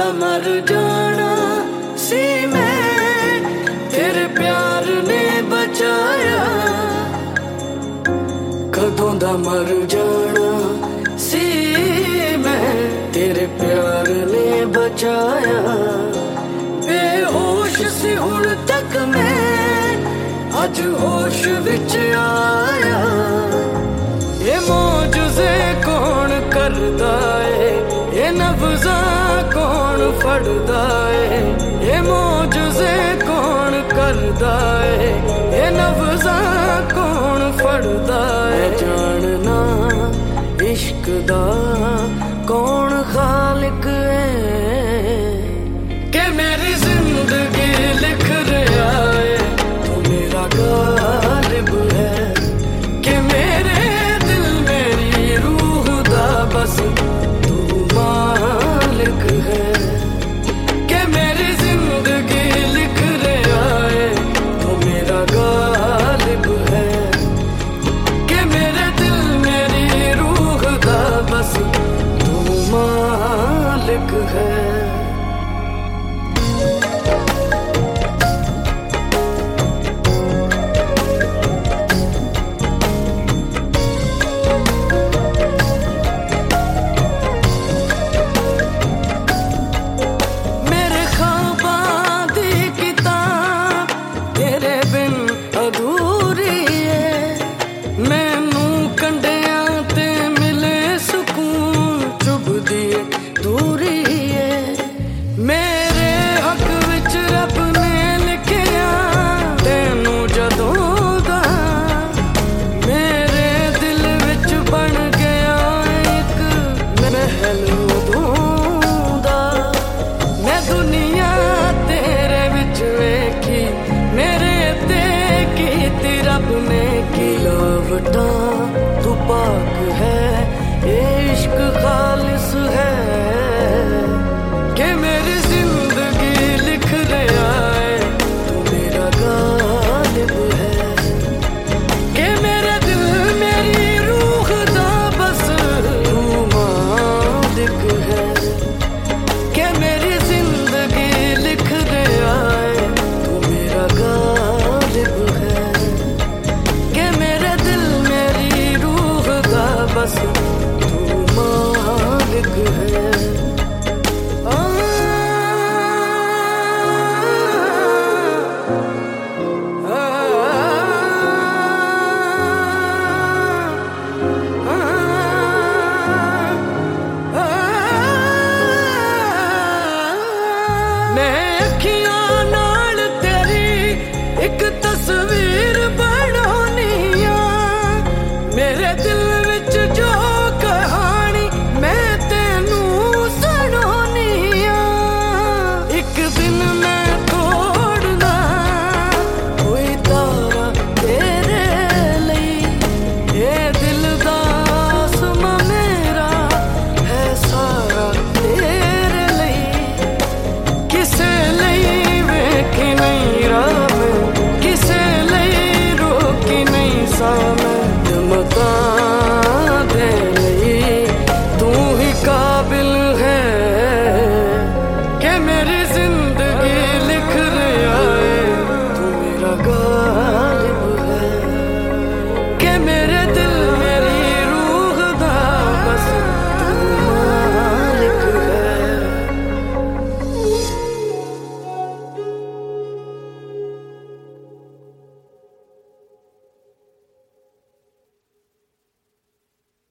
मर जाना सी मैं, तेरे प्यार ने बचाया। कदों दा मर जाना सी मैं, तेरे प्यार ने बचाया। बेहोश सी हुण तक मैं, अज होश विच आया। ये मौजूज़े कौन करदा है, ये नब्ज़ा कौन फड़दा है। ये मौजूज़े कौन करदा है, ये नब्ज़ा कौन फड़दा है। जानना इश्क दा कौन खालिक है, कि मेरी जिंदगी लिख रहा है तो मेरा गालिब है। कि मेरे दिल मेरी रूह दा बस तू मालिक है। कि मेरी जिंदगी लिख रहा है तो मेरा गालिब है। कि मेरे दिल मेरी रूह दा बस तू मालिक है। तू पाक है, इश्क खालिस है। कि मेरी जिंदगी लिख रहा है तू मेरा गालिब है। कि मेरे दिल मेरी रूह दा बस तू मालिक है। कि मेरी जिंदगी लिख रहा है तू मेरा गालिब है। बस तू मालिक है। मैं अखियां नाल तेरी एक तस्वीर बनानी आ। मेरे दिल जो कहानी मैं तेनू सुनानी आ। एक दिन मैं तोड़ना कोई तारा तेरे लिए। ये दिल दा आसमां मेरा है सारा तेरे लिए। किसे लिए वेखी नहीं राह में, किसे लिए रोकी नहीं सामने। मता तू ही काबिल है कि मेरी जिंदगी